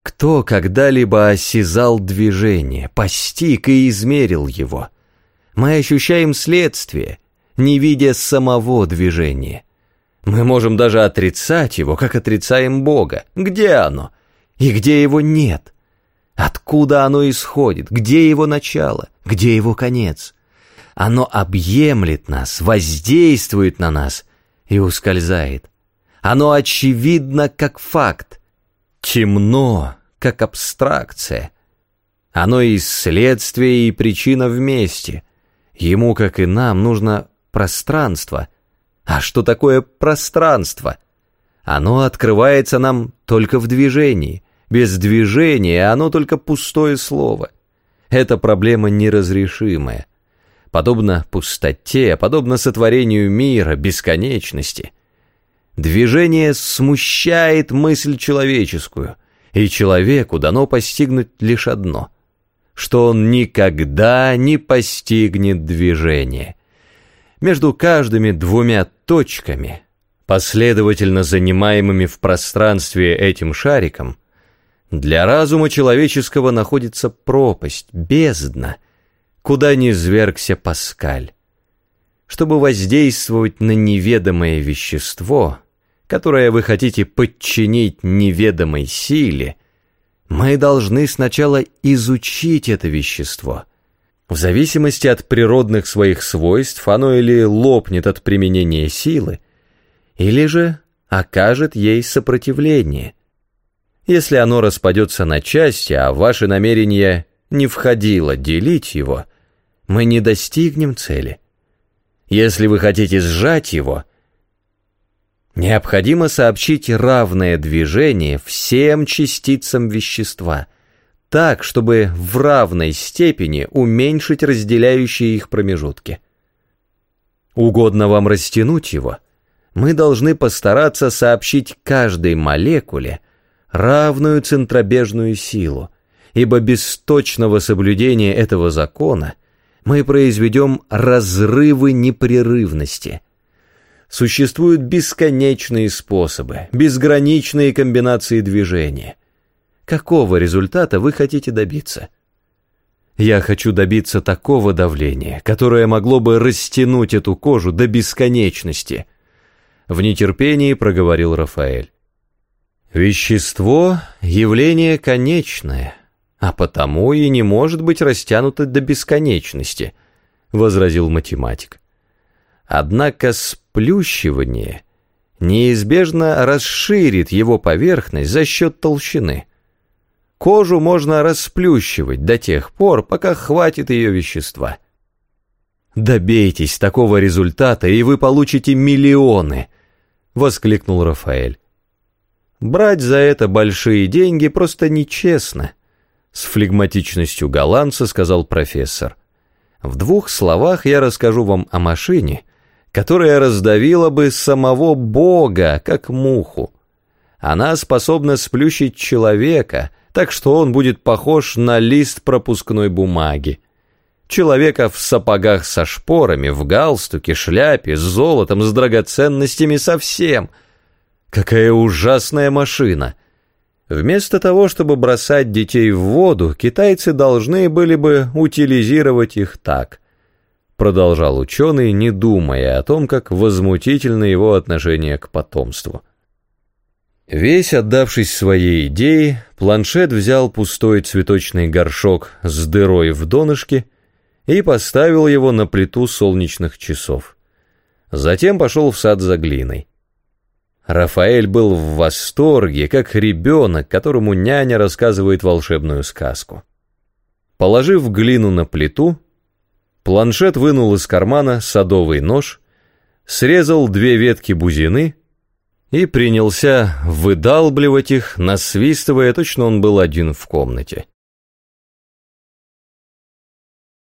Кто когда-либо осязал движение, постиг и измерил его? Мы ощущаем следствие, не видя самого движения. Мы можем даже отрицать его, как отрицаем Бога. Где оно? И где его нет? Откуда оно исходит? Где его начало? Где его конец? Оно объемлет нас, воздействует на нас и ускользает. Оно очевидно, как факт, темно, как абстракция. Оно и следствие, и причина вместе. Ему, как и нам, нужно пространство. А что такое пространство? Оно открывается нам только в движении. Без движения оно только пустое слово. Эта проблема неразрешимая. Подобно пустоте, подобно сотворению мира, бесконечности. Движение смущает мысль человеческую, и человеку дано постигнуть лишь одно, что он никогда не постигнет движение. Между каждыми двумя точками, последовательно занимаемыми в пространстве этим шариком, для разума человеческого находится пропасть, бездна, куда низвергся Паскаль. Чтобы воздействовать на неведомое вещество, которое вы хотите подчинить неведомой силе, мы должны сначала изучить это вещество. В зависимости от природных своих свойств оно или лопнет от применения силы, или же окажет ей сопротивление. Если оно распадется на части, а ваше намерение не входило делить его, мы не достигнем цели. Если вы хотите сжать его, необходимо сообщить равное движение всем частицам вещества, так, чтобы в равной степени уменьшить разделяющие их промежутки. Угодно вам растянуть его, мы должны постараться сообщить каждой молекуле равную центробежную силу, ибо без точного соблюдения этого закона мы произведем разрывы непрерывности. Существуют бесконечные способы, безграничные комбинации движения. Какого результата вы хотите добиться? Я хочу добиться такого давления, которое могло бы растянуть эту кожу до бесконечности. В нетерпении проговорил Рафаэль. Вещество — явление конечное, а потому и не может быть растянуто до бесконечности, возразил математик. Однако сплющивание неизбежно расширит его поверхность за счет толщины. Кожу можно расплющивать до тех пор, пока хватит ее вещества. «Добейтесь такого результата, и вы получите миллионы!» — воскликнул Рафаэль. «Брать за это большие деньги просто нечестно», — с флегматичностью голландца сказал профессор. «В 2 словах я расскажу вам о машине, которая раздавила бы самого Бога, как муху. Она способна сплющить человека, так что он будет похож на лист пропускной бумаги. Человека в сапогах со шпорами, в галстуке, шляпе, с золотом, с драгоценностями, совсем. Какая ужасная машина! Вместо того, чтобы бросать детей в воду, китайцы должны были бы утилизировать их так», продолжал ученый, не думая о том, как возмутительно его отношение к потомству. Весь отдавшись своей идее, Планшет взял пустой цветочный горшок с дырой в донышке и поставил его на плиту солнечных часов. Затем пошел в сад за глиной. Рафаэль был в восторге, как ребенок, которому няня рассказывает волшебную сказку. Положив глину на плиту, Планшет вынул из кармана садовый нож, срезал 2 ветки бузины и принялся выдалбливать их, насвистывая, точно он был один в комнате.